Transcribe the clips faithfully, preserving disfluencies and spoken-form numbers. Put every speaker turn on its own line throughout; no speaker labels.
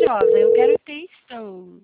ansiosa. Eu quero ter isso.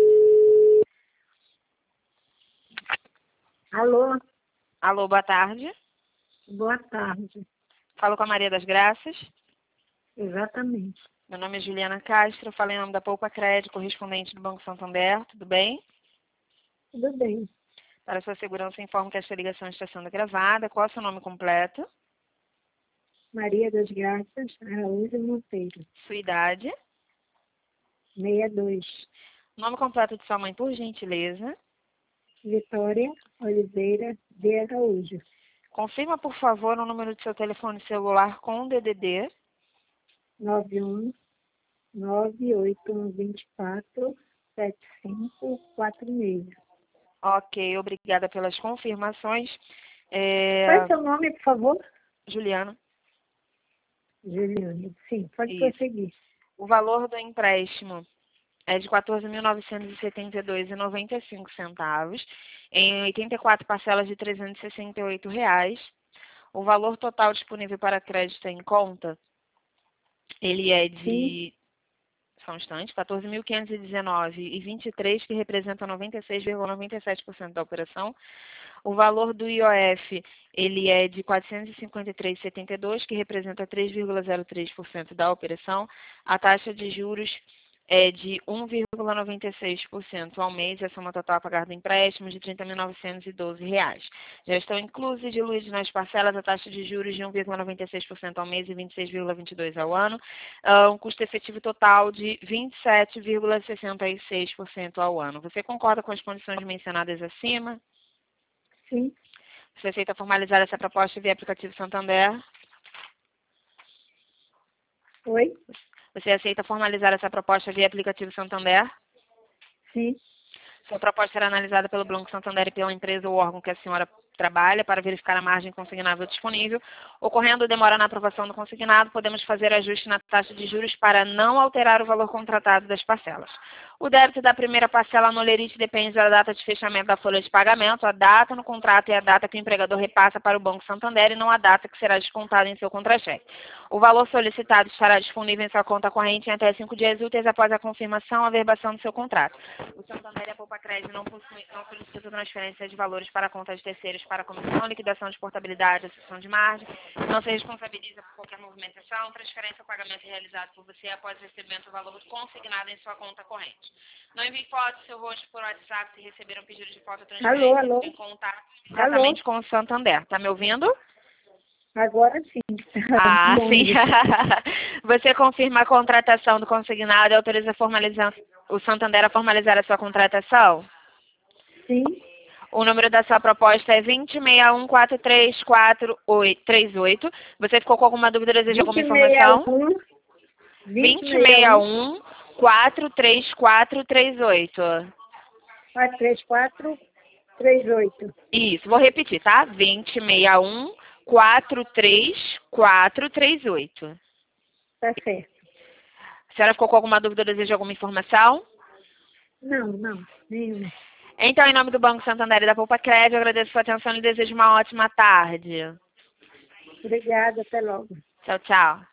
Alô,
Alô, boa tarde.
boa tarde.
Falo com a Maria das Graças.
Exatamente.
Meu nome é Juliana Castro. Falo em nome da Poupa Crédito, correspondente do Banco Santander. Tudo bem?
Tudo bem.
Para sua segurança, informo que esta ligação está sendo gravada. Qual é o seu nome completo?
Maria das Graças Araújo Monteiro.
Sua idade?
sessenta e dois.
Nome completo de sua mãe, por gentileza.
Vitória Oliveira de Araújo.
Confirma, por favor, o número do seu telefone celular com D D D.
nove um nove oito um dois quatro sete cinco quatro seis.
Ok, obrigada pelas confirmações. É...
Qual é o seu nome, por favor?
Juliana.
Juliana. Sim, pode
Isso.
prosseguir.
O valor do empréstimo é de quatorze mil novecentos e setenta e dois reais e noventa e cinco centavos, em oitenta e quatro parcelas de trezentos e sessenta e oito reais. O valor total disponível para crédito em conta, ele é
Sim.
de, só um instante, quatorze mil quinhentos e dezenove reais e vinte e três centavos, que representa noventa e seis vírgula noventa e sete por cento da operação. O valor do I O F, ele é de quatrocentos e cinquenta e três reais e setenta e dois centavos, que representa três vírgula zero três por cento da operação. A taxa de juros é de um vírgula noventa e seis por cento ao mês, e a soma total a pagar do empréstimo de trinta mil novecentos e doze reais. Já estão inclusos e diluídos nas parcelas a taxa de juros de um vírgula noventa e seis por cento ao mês e vinte e seis vírgula vinte e dois por cento ao ano, uh, um custo efetivo total de vinte e sete vírgula sessenta e seis por cento ao ano. Você concorda com as condições mencionadas acima?
Sim.
Você aceita formalizar essa proposta via aplicativo Santander?
Oi?
Você aceita formalizar essa proposta via aplicativo Santander?
Sim.
Sua proposta será analisada pelo Banco Santander e pela empresa ou órgão que a senhora trabalha para verificar a margem consignável disponível. Ocorrendo demora na aprovação do consignado, podemos fazer ajuste na taxa de juros para não alterar o valor contratado das parcelas. O débito da primeira parcela no lerite depende da data de fechamento da folha de pagamento. A data no contrato é a data que o empregador repassa para o Banco Santander e não a data que será descontada em seu contra-cheque. O valor solicitado estará disponível em sua conta corrente em até cinco dias úteis após a confirmação ou averbação do seu contrato. O Santander e a Poupa Crédito não, possui, não solicitam transferência de valores para contas de terceiros para comissão, liquidação de portabilidade, acessão de margem. Não se responsabiliza por qualquer movimentação, transferência ou pagamento realizado por você após o recebimento do valor consignado em sua conta corrente. Não envie fotos do seu rosto por WhatsApp se receber um pedido de foto ou transferência.
Alô, alô.
Em contato diretamente com o Santander. Tá me ouvindo?
Agora sim.
Ah, sim.
Longe.
Você confirma a contratação do consignado e autoriza a formalização, o Santander a formalizar a sua contratação?
Sim.
O número da sua proposta é vinte seis um quatro três quatro três oito. Você ficou com alguma dúvida, deseja alguma informação?
vinte
vinte
seis
seis
um
um quatro três quatro três oito.
quatro três quatro três oito.
Isso, vou repetir, tá? vinte seis um quatro três quatro três oito.
Tá certo.
A senhora ficou com alguma dúvida, deseja alguma informação?
Não, não. Nenhuma.
Então, em nome do Banco Santander e da Poupa Crédito, eu agradeço a sua atenção e desejo uma ótima tarde.
Obrigada. Até logo.
Tchau, tchau.